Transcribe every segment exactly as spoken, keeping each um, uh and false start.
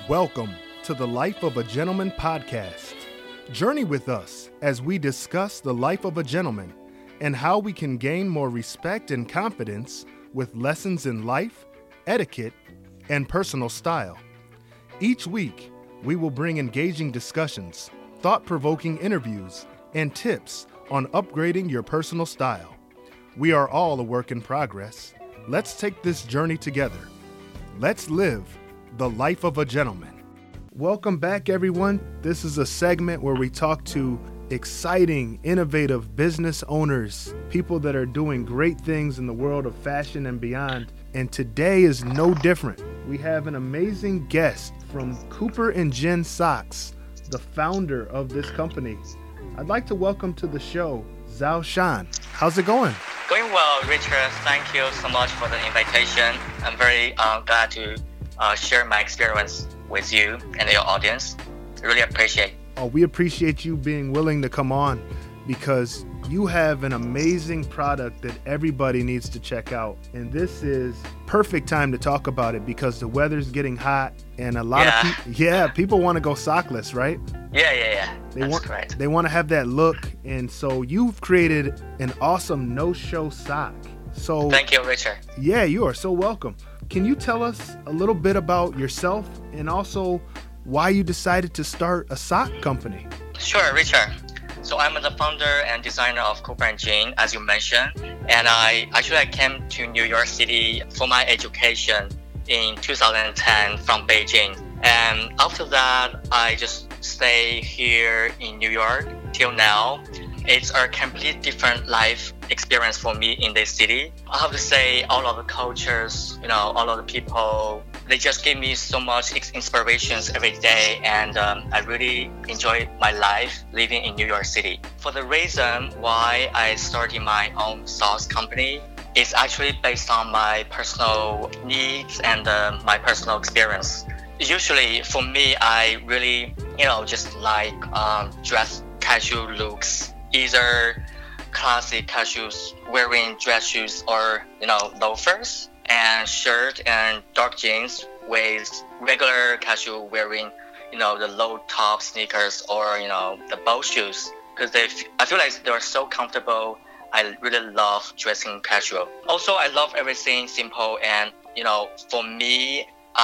Welcome to the Life of a Gentleman podcast. Journey with us as we discuss the life of a gentleman and how we can gain more respect and confidence with lessons in life, etiquette, and personal style. Each week, we will bring engaging discussions, thought-provoking interviews, and tips on upgrading your personal style. We are all a work in progress. Let's take this journey together. Let's live the life of a gentleman. Welcome back, everyone. This is a segment where we talk to exciting, innovative business owners, people that are doing great things in the world of fashion and beyond. And today is no different. We have an amazing guest from Cooper and Jen Socks, the founder of this company. I'd like to welcome to the show, Zhao Shan. How's it going? Going well, Richard. Thank you so much for the invitation. I'm very uh, glad to uh, share my experience with you and your audience. I really appreciate it. Oh, we appreciate you being willing to come on because you have an amazing product that everybody needs to check out. And this is perfect time to talk about it because the weather's getting hot and a lot yeah. of people, yeah, people want to go sockless, right? Yeah, yeah, yeah. They That's want, correct. They want to have that look. And so you've created an awesome no-show sock. So Thank you, Richard. Yeah, you are so welcome. Can you tell us a little bit about yourself and also why you decided to start a sock company? Sure, Richard. So I'm the founder and designer of Cooper and Jen, as you mentioned. And I actually I came to New York City for my education in two thousand ten from Beijing. And after that, I just stay here in New York till now. It's a complete different life experience for me in this city. I have to say, all of the cultures, you know, all of the people, they just give me so much inspirations every day, and um, I really enjoy my life living in New York City. For the reason why I started my own socks company, it's actually based on my personal needs and uh, my personal experience. Usually, for me, I really, you know, just like um, dress casual looks. Either classic casual wearing dress shoes or, you know, loafers and shirt and dark jeans with regular casual wearing, you know, the low top sneakers or, you know, the boat shoes. Because they, I feel like they're so comfortable. I really love dressing casual. Also, I love everything simple and, you know, for me,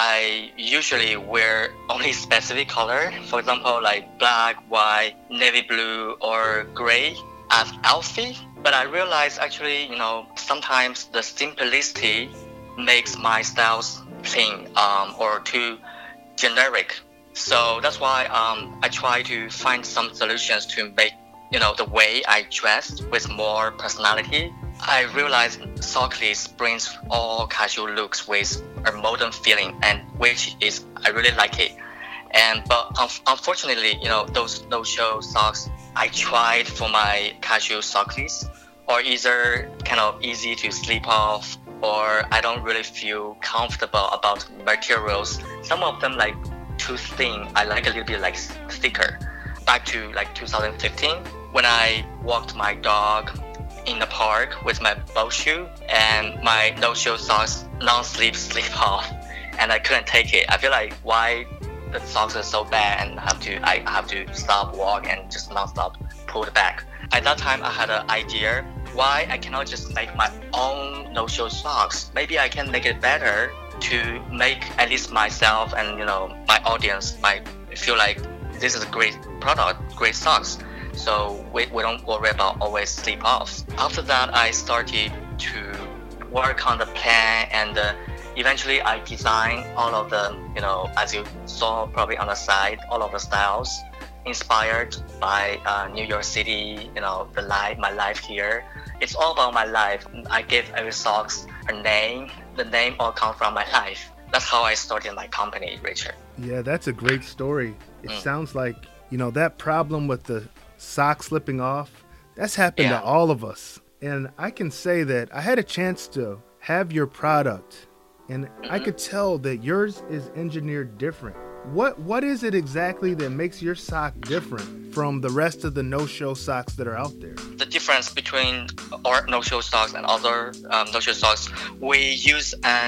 I usually wear only specific color, for example, like black, white, navy blue, or gray as outfit. But I realize actually, you know, sometimes the simplicity makes my styles plain um, or too generic. So that's why um, I try to find some solutions to make, you know, the way I dress with more personality. I realized Sockless brings all casual looks with a modern feeling, and which is I really like it. And but un- unfortunately, you know, those no-show socks I tried for my casual Sockless are either kind of easy to slip off, or I don't really feel comfortable about materials. Some of them like too thin. I like a little bit like thicker. Back to like two thousand fifteen when I walked my dog in the park with my boat shoe and my no-show socks non-slip slip off, and I couldn't take it. I feel like why the socks are so bad and have to I have to stop walk and just non-stop pull it back. At that time I had an idea why I cannot just make my own no-show socks. Maybe I can make it better to make at least myself and, you know, my audience might feel like this is a great product, great socks. So we, we don't worry about always slip offs. After that, I started to work on the plan, and uh, eventually I designed all of the, you know, as you saw probably on the side, all of the styles inspired by uh, New York City, you know, the life, my life here. It's all about my life. I gave every socks a name. The name all comes from my life. That's how I started my company, Richard. Yeah, that's a great story. It Mm. sounds like, you know, that problem with the sock slipping off, that's happened Yeah. to all of us. And I can say that I had a chance to have your product, and Mm-hmm. I could tell that yours is engineered different. What What is it exactly that makes your sock different from the rest of the no-show socks that are out there? The difference between our no-show socks and other um, no-show socks, we use an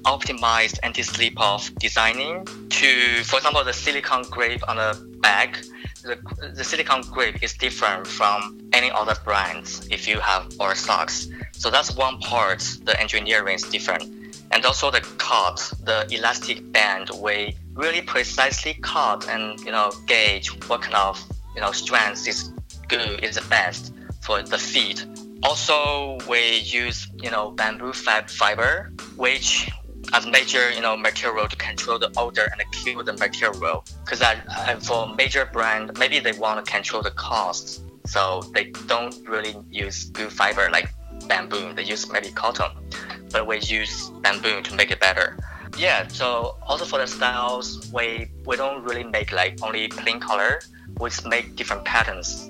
optimized anti-slip off designing to, for example, the silicone grip on the back. The, the silicone grip is different from any other brands if you have our socks. So that's one part, the engineering is different. And also the cut, the elastic band, we really precisely cut and, you know, gauge what kind of, you know, strength is good, is the best for the feet. Also, we use, you know, bamboo fab fiber, which as major, you know, material to control the odor and kill the material. Because uh, for major brand, maybe they want to control the costs, so they don't really use good fiber like bamboo. They use maybe cotton, but we use bamboo to make it better. Yeah. So also for the styles, we we don't really make like only plain color. We just make different patterns.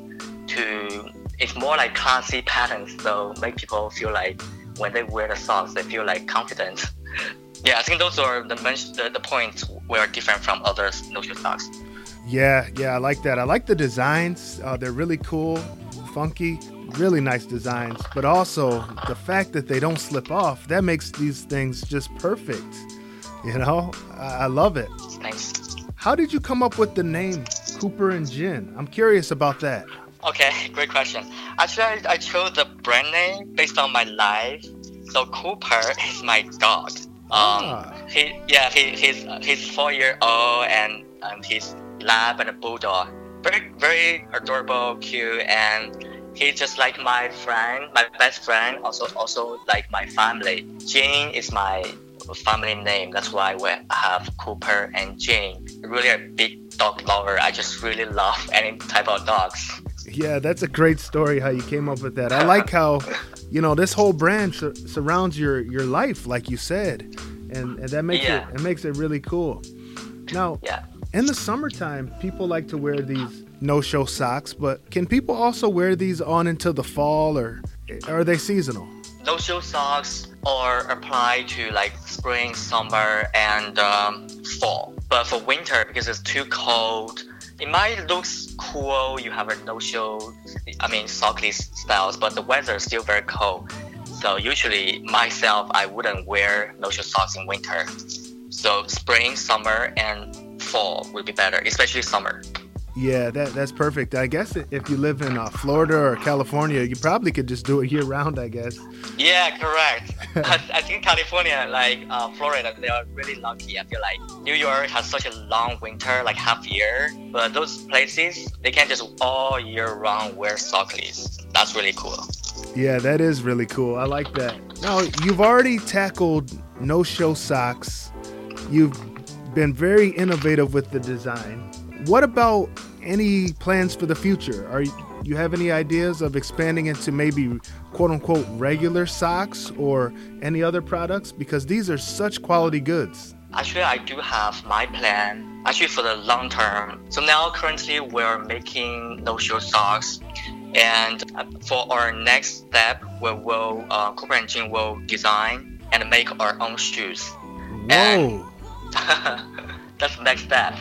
To it's more like classy patterns, so make people feel like when they wear the socks, they feel like confident. Yeah, I think those are the the, the points where different from other no-show socks. Yeah, yeah, I like that. I like the designs. Uh, they're really cool, funky, really nice designs. But also the fact that they don't slip off, that makes these things just perfect. You know, I, I love it. Thanks. How did you come up with the name Cooper and Jin? I'm curious about that. Okay, great question. Actually, I, I chose the brand name based on my life. So Cooper is my dog. Um, ah. he yeah he he's he's four year old and um, he's lab and a bulldog. Very very adorable, cute, and he's just like my friend, my best friend. Also also like my family. Jin is my family name. That's why we have Cooper and Jin. Really a big dog lover. I just really love any type of dogs. Yeah, that's a great story how you came up with that. I like how, you know, this whole brand sur- surrounds your, your life, like you said, and, and that makes yeah. it it makes it really cool. Now, yeah. in the summertime, people like to wear these no-show socks, but can people also wear these on until the fall, or are they seasonal? No-show socks are applied to like spring, summer, and um, fall. But for winter, because it's too cold, it might look cool. You have a no-show, I mean, sockless styles, but the weather is still very cold. So usually, myself, I wouldn't wear no-show socks in winter. So spring, summer, and fall would be better, especially summer. Yeah, that that's perfect. I guess if you live in uh, Florida or California, you probably could just do it year-round, I guess. Yeah, correct. I, I think California, like uh, Florida, they are really lucky. I feel like New York has such a long winter, like half year. But those places, they can just all year round wear sockless. That's really cool. Yeah, that is really cool. I like that. Now, you've already tackled no-show socks. You've been very innovative with the design. What about any plans for the future? Are you, you have any ideas of expanding into maybe quote-unquote regular socks or any other products? Because these are such quality goods. Actually, I do have my plan, actually for the long term. So now currently we're making no-show socks. And for our next step, we will, uh, Cooper and Jin will design and make our own shoes. Whoa. And that's the next step.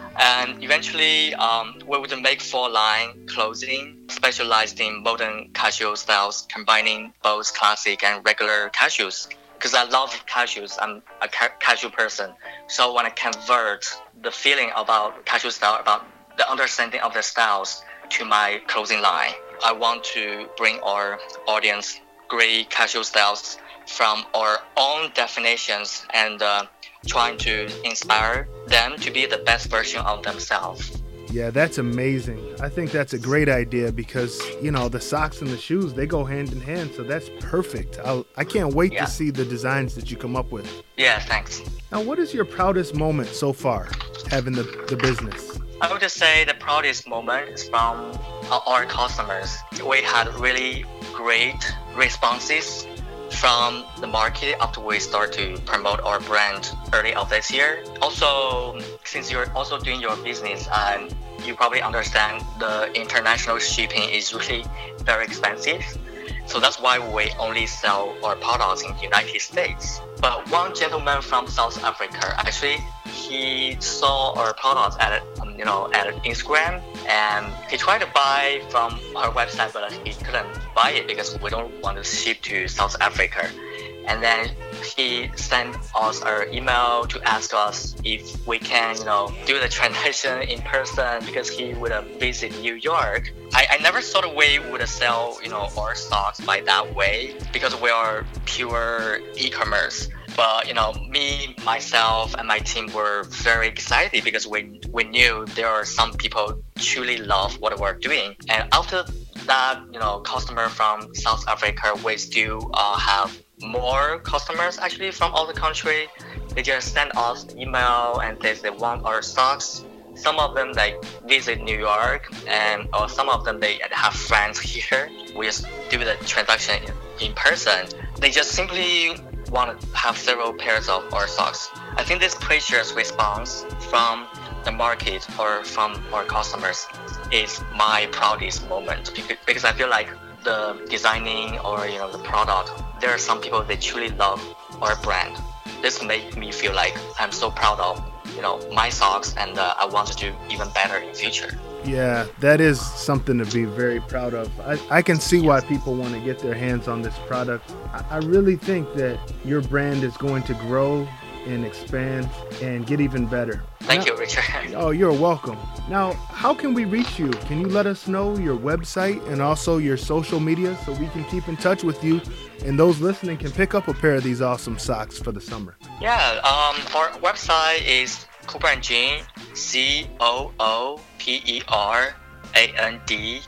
And eventually, um, we would make full-line clothing specialized in modern casual styles, combining both classic and regular casuals. Because I love casuals, I'm a ca- casual person. So I want to convert the feeling about casual style, about the understanding of the styles to my clothing line. I want to bring our audience great casual styles from our own definitions and uh, trying to inspire them to be the best version of themselves. Yeah, that's amazing. I think that's a great idea because, you know, the socks and the shoes, they go hand in hand. So that's perfect. I'll, I can't wait yeah. to see the designs that you come up with. Yeah, thanks. Now, what is your proudest moment so far having the, the business? I would just say the proudest moment is from our customers. We had really great responses from the market after we start to promote our brand early of this year. Also, since you're also doing your business, and you probably understand the international shipping is really very expensive. So that's why we only sell our products in the United States. But one gentleman from South Africa, actually, he saw our products at um, you know at Instagram, and he tried to buy from our website, but he couldn't buy it because we don't want to ship to South Africa. and then he sent us an email to ask us if we can, you know, do the transaction in person because he would visit New York. I, I never thought we would sell, you know, our stocks by that way because we are pure e-commerce. But, you know, me, myself, and my team were very excited because we, we knew there are some people truly love what we're doing. And after that, you know, customer from South Africa, we still uh, have more customers actually from all the country. They just send us email and they, they want our stocks. Some of them they visit New York, and or some of them they have friends here. We just do the transaction in, in person. They just simply want to have several pairs of our socks. I think this precious response from the market or from our customers is my proudest moment because, because I feel like the designing or you know the product, there are some people that truly love our brand. This makes me feel like I'm so proud of you know my socks, and uh, I want to do even better in future. Yeah, that is something to be very proud of. I, I can see why people want to get their hands on this product. I, I really think that your brand is going to grow and expand and get even better. Thank now, you, Richard. Oh, you're welcome. Now, how can we reach you? Can you let us know your website and also your social media so we can keep in touch with you and those listening can pick up a pair of these awesome socks for the summer? Yeah, um, our website is Cooper and Jean, C O O P E R A N D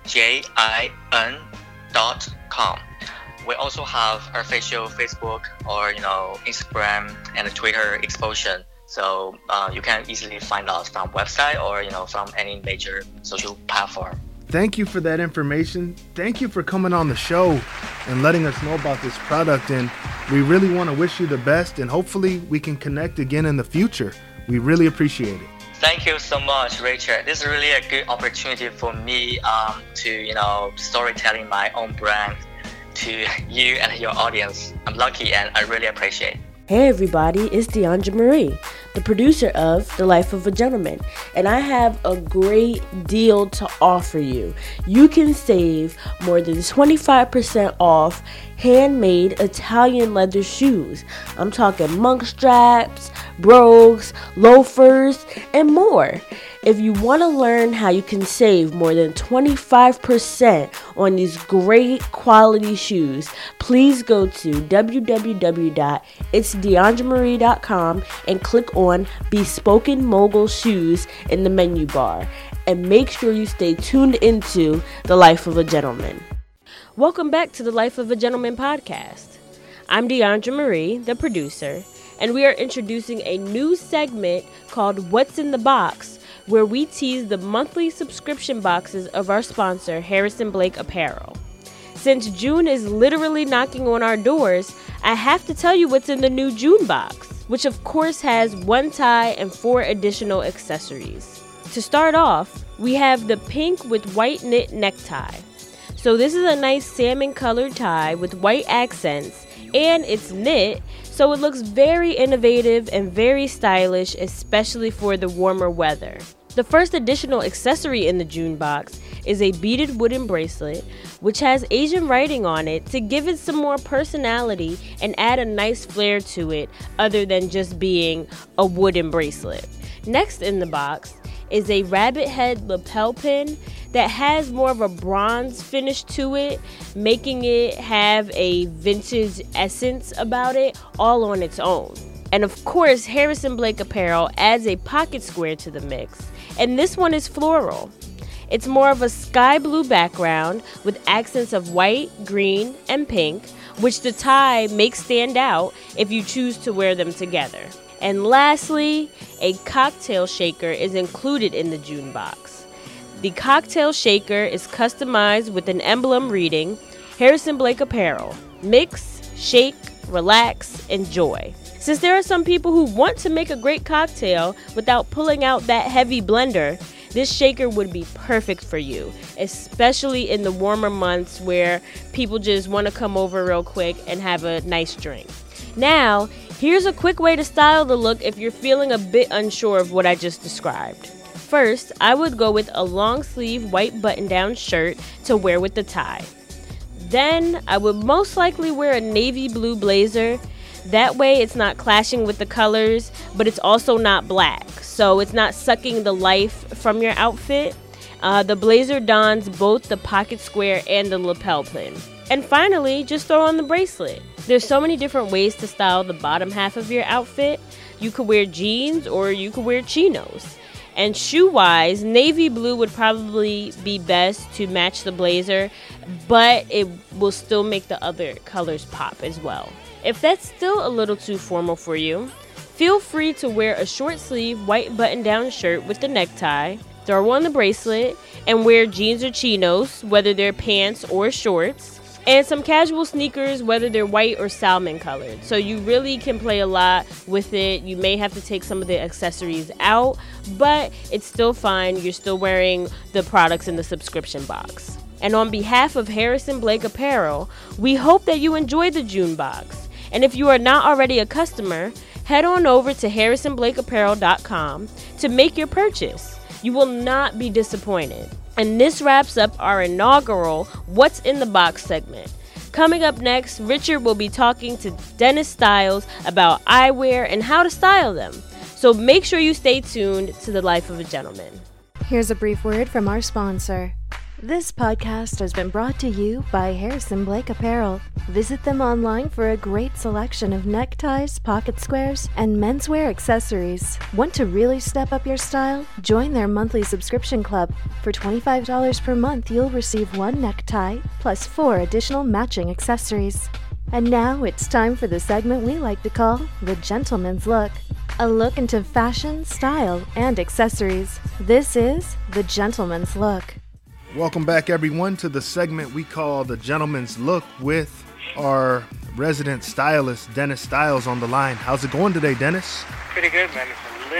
J I N dot com. We also have our official Facebook or you know Instagram and Twitter exposure, so uh, you can easily find us from website or you know from any major social platform. Thank you for that information. Thank you for coming on the show and letting us know about this product. And we really want to wish you the best, and hopefully we can connect again in the future. We really appreciate it. Thank you so much, Richard. This is really a good opportunity for me um, to, you know, storytelling my own brand to you and your audience. I'm lucky and I really appreciate it. Hey everybody, it's DeAndre Marie, the producer of The Life of a Gentleman, and I have a great deal to offer you. You can save more than twenty-five percent off handmade Italian leather shoes. I'm talking monk straps, brogues, loafers, and more. If you want to learn how you can save more than twenty-five percent on these great quality shoes, please go to w w w dot its deandre marie dot com and click on Bespoken Mogul Shoes in the menu bar. And make sure you stay tuned into The Life of a Gentleman. Welcome back to the Life of a Gentleman podcast. I'm DeAndre Marie, the producer, and we are introducing a new segment called What's in the Box, where we tease the monthly subscription boxes of our sponsor, Harrison Blake Apparel. Since June is literally knocking on our doors, I have to tell you what's in the new June box, which of course has one tie and four additional accessories. To start off, we have the pink with white knit necktie. So this is a nice salmon colored tie with white accents, and it's knit, so it looks very innovative and very stylish, especially for the warmer weather. The first additional accessory in the June box is a beaded wooden bracelet, which has Asian writing on it to give it some more personality and add a nice flair to it other than just being a wooden bracelet. Next in the box is a rabbit head lapel pin that has more of a bronze finish to it, making it have a vintage essence about it all on its own. And of course, Harrison Blake Apparel adds a pocket square to the mix, and this one is floral. It's more of a sky blue background with accents of white, green, and pink, which the tie makes stand out if you choose to wear them together. And lastly, a cocktail shaker is included in the June box. The cocktail shaker is customized with an emblem reading, Harrison Blake Apparel, mix, shake, relax, enjoy. Since there are some people who want to make a great cocktail without pulling out that heavy blender, this shaker would be perfect for you, especially in the warmer months where people just want to come over real quick and have a nice drink. Now, here's a quick way to style the look if you're feeling a bit unsure of what I just described. First, I would go with a long sleeve white button-down shirt to wear with the tie. Then I would most likely wear a navy blue blazer. That way it's not clashing with the colors, but it's also not black, so it's not sucking the life from your outfit. Uh, the blazer dons both the pocket square and the lapel pin. And finally, just throw on the bracelet. There's so many different ways to style the bottom half of your outfit. You could wear jeans or you could wear chinos. And shoe-wise, navy blue would probably be best to match the blazer, but it will still make the other colors pop as well. If that's still a little too formal for you, feel free to wear a short sleeve white button-down shirt with the necktie, throw on the bracelet, and wear jeans or chinos, whether they're pants or shorts, and some casual sneakers, whether they're white or salmon colored. So you really can play a lot with it. You may have to take some of the accessories out, but it's still fine. You're still wearing the products in the subscription box. And on behalf of Harrison Blake Apparel, we hope that you enjoy the June box. And if you are not already a customer, head on over to harrison blake apparel dot com to make your purchase. You will not be disappointed. And this wraps up our inaugural What's in the Box segment. Coming up next, Richard will be talking to Dennis Styles about eyewear and how to style them. So make sure you stay tuned to The Life of a Gentleman. Here's a brief word from our sponsor. This podcast has been brought to you by Harrison Blake Apparel. Visit them online for a great selection of neckties, pocket squares, and menswear accessories. Want to really step up your style? Join their monthly subscription club. For twenty-five dollars per month, you'll receive one necktie plus four additional matching accessories. And now it's time for the segment we like to call The Gentleman's Look. A look into fashion, style, and accessories. This is The Gentleman's Look. Welcome back, everyone, to the segment we call The Gentleman's Look with our resident stylist, Dennis Styles, on the line. How's it going today, Dennis? Pretty good, man. It's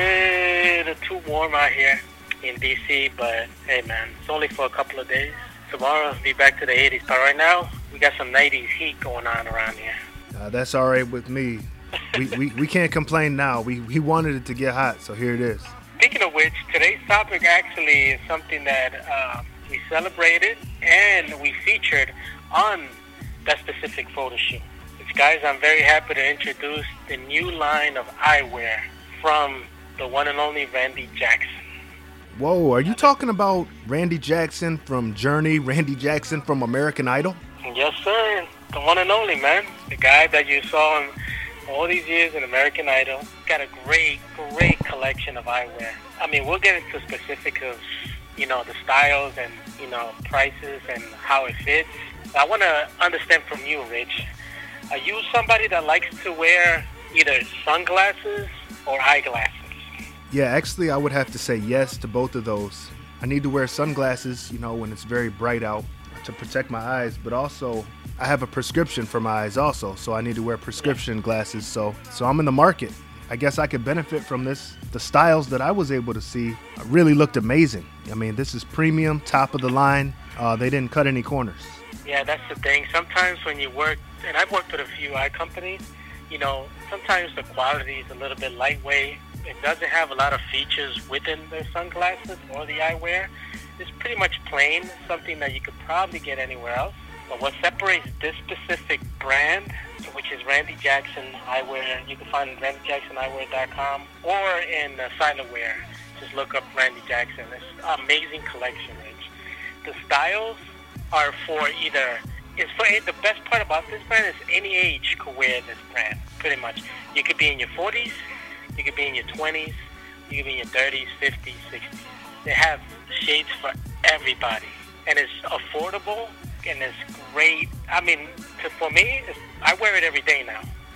a little too warm out here in D C, but hey, man, it's only for a couple of days. Tomorrow, it'll be back to the eighties. But right now, we got some nineties heat going on around here. Uh, that's all right with me. We, we we can't complain now. We, we wanted it to get hot, so here it is. Speaking of which, today's topic actually is something that uh, we celebrated and we featured on that specific photo shoot. Which, guys, I'm very happy to introduce the new line of eyewear from the one and only Randy Jackson. Whoa, are you talking about Randy Jackson from Journey, Randy Jackson from American Idol? Yes, sir. The one and only, man. The guy that you saw him all these years in American Idol. Got a great, great collection of eyewear. I mean, we'll get into specifics of, you know, the styles and, you know, prices and how it fits. I want to understand from you, Rich. Are you somebody that likes to wear either sunglasses or eyeglasses? Yeah, actually, I would have to say yes to both of those. I need to wear sunglasses, you know, when it's very bright out to protect my eyes, but also I have a prescription for my eyes also, so I need to wear prescription glasses. So, so I'm in the market. I guess I could benefit from this. The styles that I was able to see really looked amazing. I mean, this is premium, top of the line. Uh, they didn't cut any corners. Yeah, that's the thing. Sometimes when you work, and I've worked with a few eye companies, you know, sometimes the quality is a little bit lightweight. It doesn't have a lot of features within the sunglasses or the eyewear. It's pretty much plain, something that you could probably get anywhere else. But what separates this specific brand, which is Randy Jackson Eyewear, you can find it at randy jackson eyewear dot com or in uh, Silentwear. Just look up Randy Jackson. It's an amazing collection, Rich. The styles are for either, it's for, the best part about this brand is any age could wear this brand, pretty much. You could be in your forties, you could be in your twenties, you could be in your thirties, fifties, sixties. They have shades for everybody, and it's affordable, and it's great. I mean, to, for me, it's, I wear it every day now.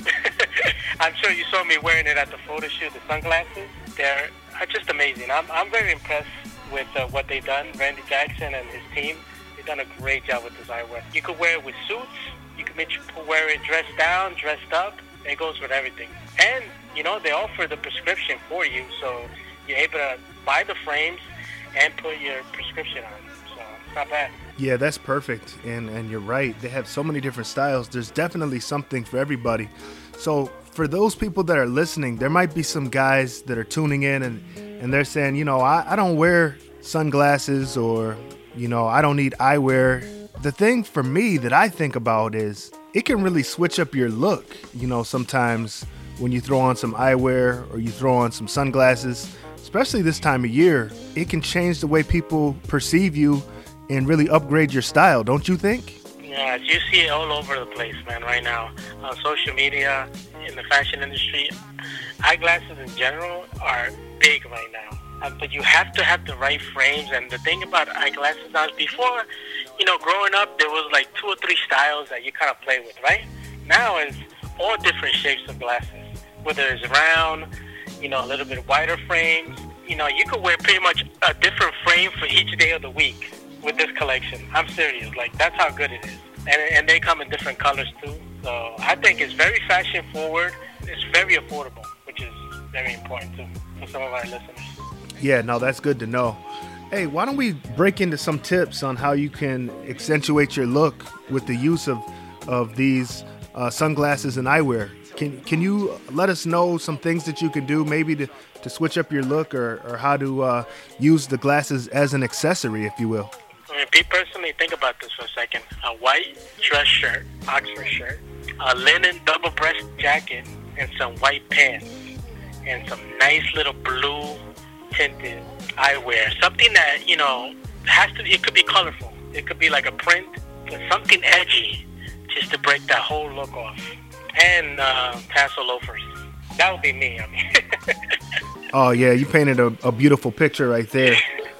I'm sure you saw me wearing it at the photo shoot, the sunglasses. They're just amazing. I'm I'm very impressed with uh, what they've done, Randy Jackson and his team. They've done a great job with this eyewear. You could wear it with suits. You could wear it dressed down, dressed up. It goes with everything. And, you know, they offer the prescription for you, so you're able to buy the frames and put your prescription on. So it's not bad. Yeah, that's perfect. And and you're right. They have so many different styles. There's definitely something for everybody. So for those people that are listening, there might be some guys that are tuning in and, and they're saying, you know, I, I don't wear sunglasses or, you know, I don't need eyewear. the thing for me that I think about is it can really switch up your look. You know, sometimes when you throw on some eyewear or you throw on some sunglasses, especially this time of year, it can change the way people perceive you and really upgrade your style, don't you think? Yeah, you see it all over the place, man, right now. On social media, in the fashion industry, eyeglasses in general are big right now. Uh, but you have to have the right frames. And the thing about eyeglasses now is before, you know, growing up, there was like two or three styles that you kind of play with, right? Now it's all different shapes of glasses, whether it's round, you know, a little bit wider frames. You know, you could wear pretty much a different frame for each day of the week with this collection. I'm serious. Like, that's how good it is. And, and they come in different colors, too. So I think it's very fashion forward. It's very affordable, which is very important, too, for some of our listeners. Yeah, no, that's good to know. Hey, why don't we break into some tips on how you can accentuate your look with the use of, of these uh, sunglasses and eyewear? Can can you let us know some things that you can do maybe to, to switch up your look or, or how to uh, use the glasses as an accessory, if you will? I mean, Pete, personally, think about this for a second. A white dress shirt, Oxford shirt, a linen double-breast jacket, and some white pants, and some nice little blue tinted eyewear. Something that, you know, has to, it could be colorful. It could be like a print, but something edgy just to break that whole look off. And uh, tassel loafers. That would be me, I mean. Oh, yeah, you painted a, a beautiful picture right there.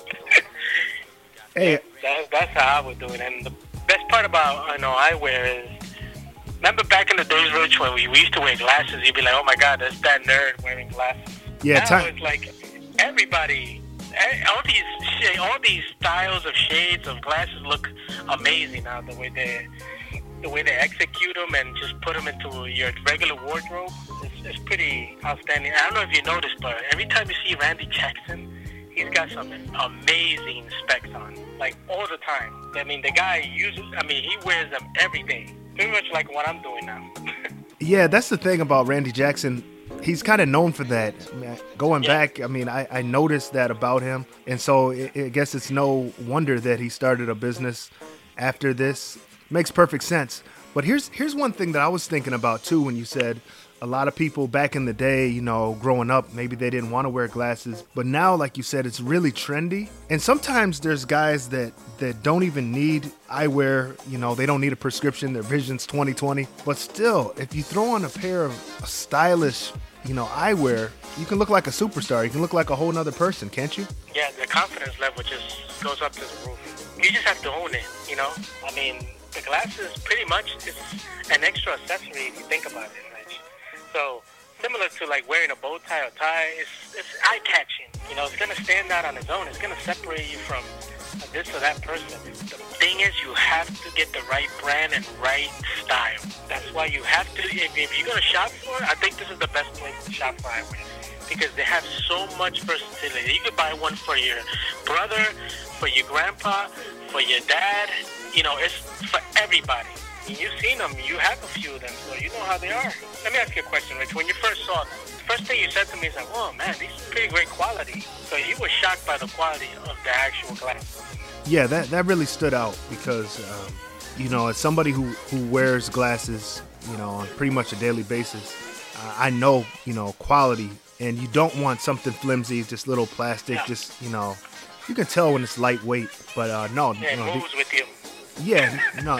Hey, that's, that's how I would do it. And the best part about, you know, eyewear is, remember back in the days, Rich, when we, we used to wear glasses, you'd be like, oh my God, that's that nerd wearing glasses. Yeah, now time. It's like everybody, all these all these styles of shades of glasses look amazing now, the way they the way they execute them and just put them into your regular wardrobe. It's, it's pretty outstanding. I don't know if you noticed, but every time you see Randy Jackson, he's got some amazing specs on, like all the time. I mean, the guy uses, I mean, he wears them every day, pretty much like what I'm doing now. Yeah, that's the thing about Randy Jackson. He's kind of known for that. I mean, going Yeah. back, I mean, I, I noticed that about him. And so I, I guess it's no wonder that he started a business after this. Makes perfect sense. But here's here's one thing that I was thinking about, too, when you said a lot of people back in the day, you know, growing up, maybe they didn't want to wear glasses. But now, like you said, it's really trendy. And sometimes there's guys that, that don't even need eyewear. You know, they don't need a prescription. Their vision's twenty twenty. But still, if you throw on a pair of stylish, you know, eyewear, you can look like a superstar. You can look like a whole nother person, can't you? Yeah, the confidence level just goes up to the roof. You just have to own it, you know? I mean, the glasses pretty much is an extra accessory if you think about it, Rich. So, similar to like wearing a bow tie or tie, it's, it's eye-catching. You know, it's going to stand out on its own. It's going to separate you from this or that person. The thing is, you have to get the right brand and right style. That's why you have to, if, if you're going to shop for it, I think this is the best place to shop for eyewear, because they have so much versatility. You could buy one for your brother, for your grandpa, for your dad. You know, it's for everybody. And you've seen them. You have a few of them, so you know how they are. Let me ask you a question, Rich. When you first saw them, the first thing you said to me is like, "Oh man, these are pretty great quality." So you were shocked by the quality of the actual glasses. Yeah, that, that really stood out because, um, you know, as somebody who, who wears glasses, you know, on pretty much a daily basis, uh, I know, you know, quality. And you don't want something flimsy, just little plastic, Yeah. just, you know, you can tell when it's lightweight. But uh, no, Yeah, it no, moves with you. yeah, no,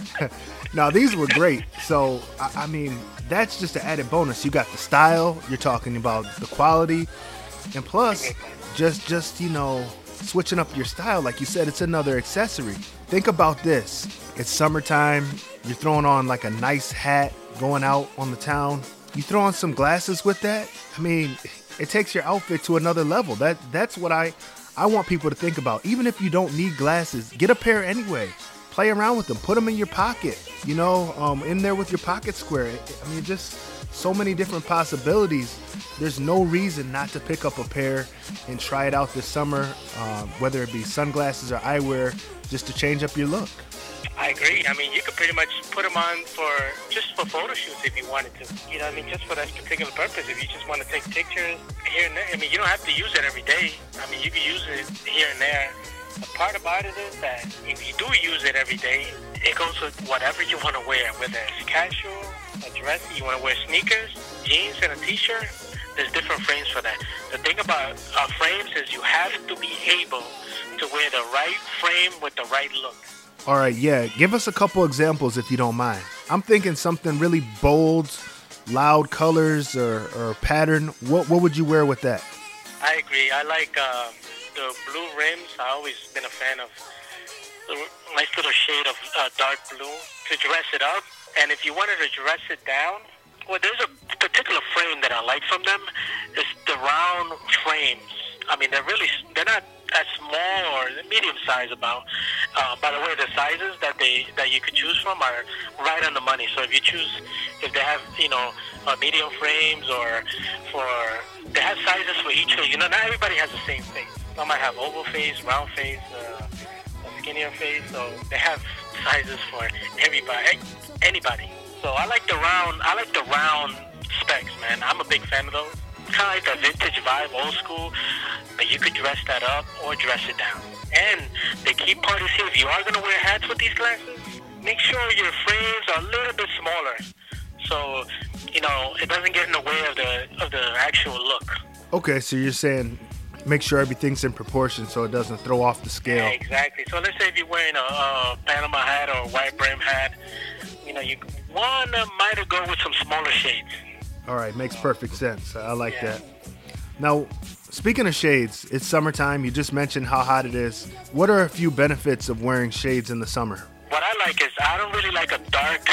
no, these were great. So, I, I mean, that's just an added bonus. You got the style, you're talking about the quality, and plus, just, just, you know, switching up your style. Like you said, it's another accessory. Think about this. It's summertime. You're throwing on like a nice hat, going out on the town. You throw on some glasses with that. I mean, it takes your outfit to another level. That That's what I, I want people to think about. Even if you don't need glasses, get a pair anyway. Play around with them. Put them in your pocket, you know, um, in there with your pocket square. I mean, just so many different possibilities. There's no reason not to pick up a pair and try it out this summer, uh, whether it be sunglasses or eyewear, just to change up your look. I agree. I mean, you could pretty much put them on for just for photo shoots if you wanted to. You know what I mean? Just for that particular purpose. If you just want to take pictures here and there. I mean, you don't have to use it every day. I mean, you can use it here and there. The part about it is that if you do use it every day, it goes with whatever you want to wear, whether it's casual, a dress, you want to wear sneakers, jeans, and a t-shirt. There's different frames for that. The thing about uh, frames is you have to be able to wear the right frame with the right look. All right, yeah. Give us a couple examples if you don't mind. I'm thinking something really bold, loud colors or, or pattern. What what would you wear with that? I agree. I like uh, the blue rims. I've always been a fan of the nice little shade of uh, dark blue to dress it up. And if you wanted to dress it down, well, there's a particular frame that I like from them. It's the round frames. I mean, they're really, they're not as small or medium size about. Uh, by the way, the sizes that they that you could choose from are right on the money. So if you choose, if they have, you know, uh, medium frames or for, they have sizes for each face. You know, not everybody has the same face. Some might have oval face, round face, uh, a skinnier face. So they have sizes for everybody, anybody. So I like the round, I like the round specs, man. I'm a big fan of those. Kind of like the vintage vibe, old school, but you could dress that up or dress it down. And the key part is here, if you are going to wear hats with these glasses, make sure your frames are a little bit smaller. So, you know, it doesn't get in the way of the of the actual look. Okay, so you're saying make sure everything's in proportion so it doesn't throw off the scale. Yeah, exactly. So let's say if you're wearing a, a Panama hat or a white brim hat, you know, you want to might go with some smaller shades. All right, makes perfect sense. I like Yeah. that. Now, speaking of shades, it's summertime. You just mentioned how hot it is. What are a few benefits of wearing shades in the summer? What I like is I don't really like a dark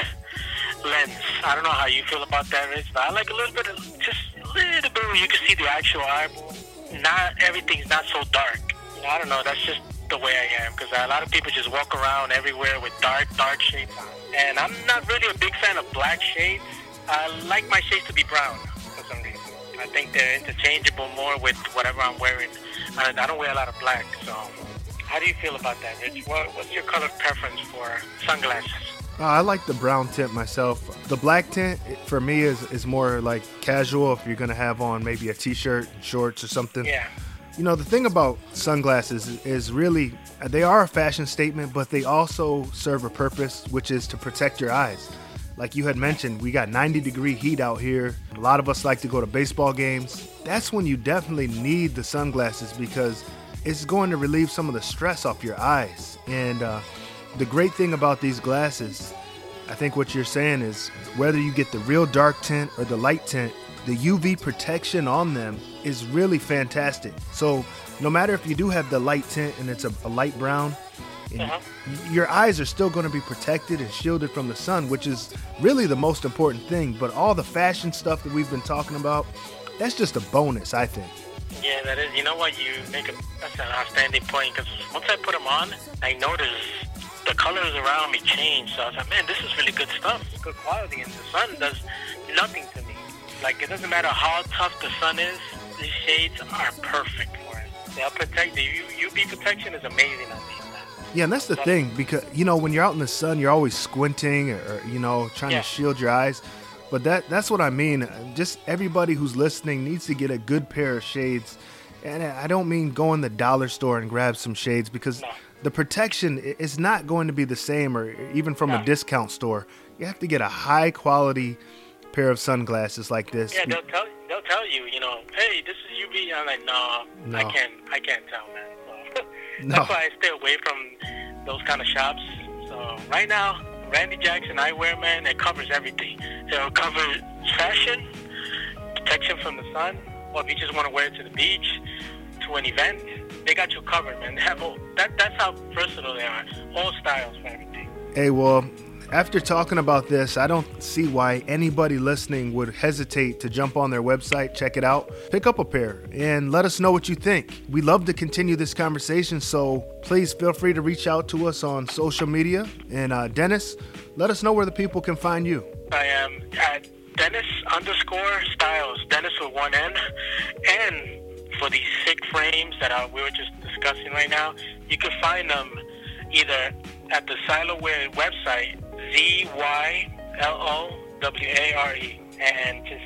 lens. I don't know how you feel about that, Rich, but I like a little bit of, just a little bit where you can see the actual eyeball. Not everything's not so dark. You know, I don't know. That's just the way I am, because a lot of people just walk around everywhere with dark, dark shades on. And I'm not really a big fan of black shades. I like my shades to be brown for some reason. I think they're interchangeable more with whatever I'm wearing. I, I don't wear a lot of black, so how do you feel about that, Rich? What, what's your color preference for sunglasses? Uh, I like the brown tint myself. The black tint, it- for me, is, is more like casual if you're going to have on maybe a t-shirt, shorts, or something. Yeah. You know, the thing about sunglasses is, is really, they are a fashion statement, but they also serve a purpose, which is to protect your eyes. Like you had mentioned, we got ninety degree heat out here. A lot of us like to go to baseball games. That's when you definitely need the sunglasses because it's going to relieve some of the stress off your eyes. And uh, the great thing about these glasses, I think what you're saying is whether you get the real dark tint or the light tint, the U V protection on them is really fantastic. So no matter if you do have the light tint and it's a, a light brown, and Uh-huh. your eyes are still going to be protected and shielded from the sun, which is really the most important thing. But all the fashion stuff that we've been talking about, that's just a bonus, I think. Yeah, that is. You know what? You make a that's an outstanding point, because once I put them on, I noticed the colors around me change. So I was like, man, this is really good stuff. It's good quality, and the sun does nothing to me. Like, it doesn't matter how tough the sun is, these shades are perfect for it. They'll protect, the U V protection is amazing on these. Yeah, and that's the thing, because, you know, when you're out in the sun, you're always squinting or, or you know, trying Yeah. to shield your eyes. But that that's what I mean. Just everybody who's listening needs to get a good pair of shades. And I don't mean go in the dollar store and grab some shades, because No. the protection i- is not going to be the same, or even from No. a discount store. You have to get a high quality pair of sunglasses like this. Yeah, they'll tell they'll tell you, you know, hey, this is U V. I'm like, no, No. I can't I can't tell, man. So No. that's why I stay away from those kind of shops. So right now, Randy Jackson Eyewear, man, it covers everything. It'll cover fashion, protection from the sun, or if you just want to wear it to the beach, to an event, they got you covered, man. They have all, that that's how versatile they are. All styles for everything. Hey, well, after talking about this, I don't see why anybody listening would hesitate to jump on their website, check it out, pick up a pair, and let us know what you think. We love to continue this conversation, so please feel free to reach out to us on social media. And uh, Dennis, let us know where the people can find you. I am at Dennis underscore Styles, Dennis with one N. And for these sick frames that uh, we were just discussing right now, you can find them either at the Zyloware website, Z Y L O W A R E, and just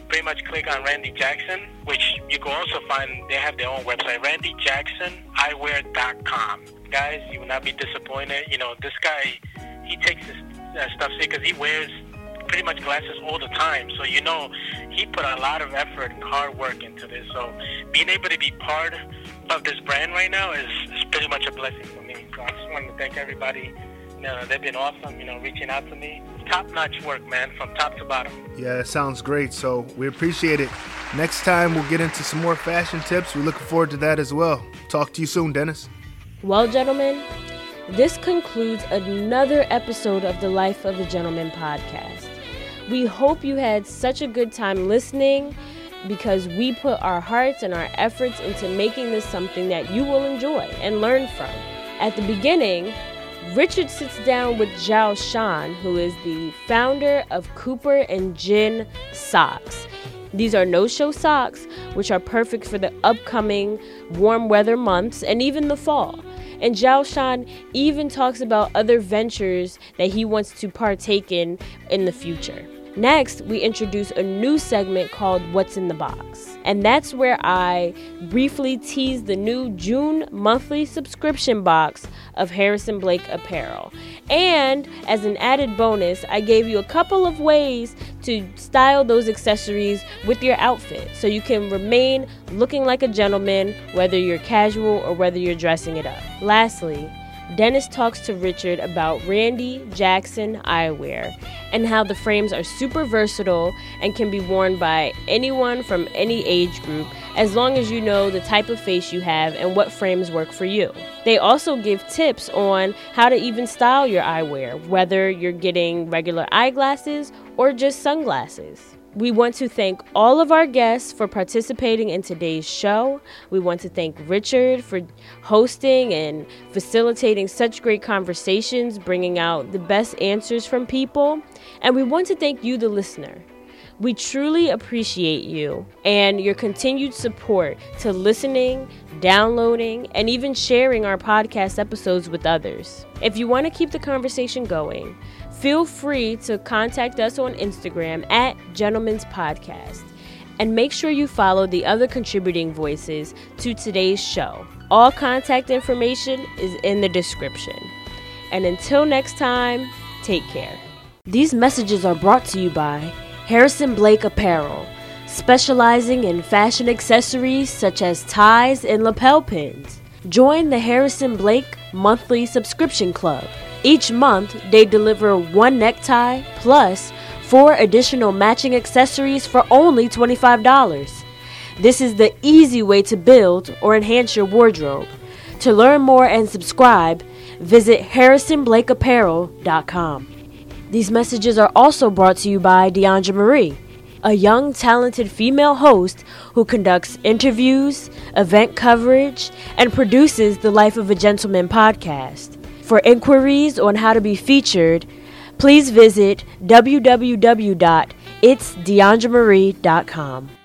pretty much click on Randy Jackson, which you can also find, they have their own website, randy jackson eyewear dot com. Guys, you will not be disappointed. You know, this guy, he takes his uh, stuff because he wears pretty much glasses all the time. So, you know, he put a lot of effort and hard work into this. So being able to be part of this brand right now is, is pretty much a blessing for me. So I just wanted to thank everybody. You know, they've been awesome, you know, reaching out to me. Top-notch work, man, from top to bottom. Yeah, that sounds great. So we appreciate it. Next time we'll get into some more fashion tips. We're looking forward to that as well. Talk to you soon, Dennis. Well, gentlemen, this concludes another episode of the Life of a Gentleman podcast. We hope you had such a good time listening, because we put our hearts and our efforts into making this something that you will enjoy and learn from. At the beginning, Richard sits down with Zhao Shan, who is the founder of Cooper and Gin Socks. These are no-show socks, which are perfect for the upcoming warm weather months and even the fall. And Zhao Shan even talks about other ventures that he wants to partake in in the future. Next, we introduce a new segment called What's in the Box. And that's where I briefly tease the new June monthly subscription box of Harrison Blake Apparel. And as an added bonus, I gave you a couple of ways to style those accessories with your outfit so you can remain looking like a gentleman, whether you're casual or whether you're dressing it up. Lastly, Dennis talks to Richard about Randy Jackson Eyewear and how the frames are super versatile and can be worn by anyone from any age group, as long as you know the type of face you have and what frames work for you. They also give tips on how to even style your eyewear, whether you're getting regular eyeglasses or just sunglasses. We want to thank all of our guests for participating in today's show. We want to thank Richard for hosting and facilitating such great conversations, bringing out the best answers from people. And we want to thank you, the listener. We truly appreciate you and your continued support to listening, downloading, and even sharing our podcast episodes with others. If you want to keep the conversation going, feel free to contact us on Instagram at Gentleman's Podcast. And make sure you follow the other contributing voices to today's show. All contact information is in the description. And until next time, take care. These messages are brought to you by Harrison Blake Apparel, specializing in fashion accessories such as ties and lapel pins. Join the Harrison Blake monthly subscription club. Each month, they deliver one necktie plus four additional matching accessories for only twenty-five dollars. This is the easy way to build or enhance your wardrobe. To learn more and subscribe, visit harrison blake apparel dot com. These messages are also brought to you by Deandra Marie, a young, talented female host who conducts interviews, event coverage, and produces the Life of a Gentleman podcast. For inquiries on how to be featured, please visit w w w dot its deandra marie dot com.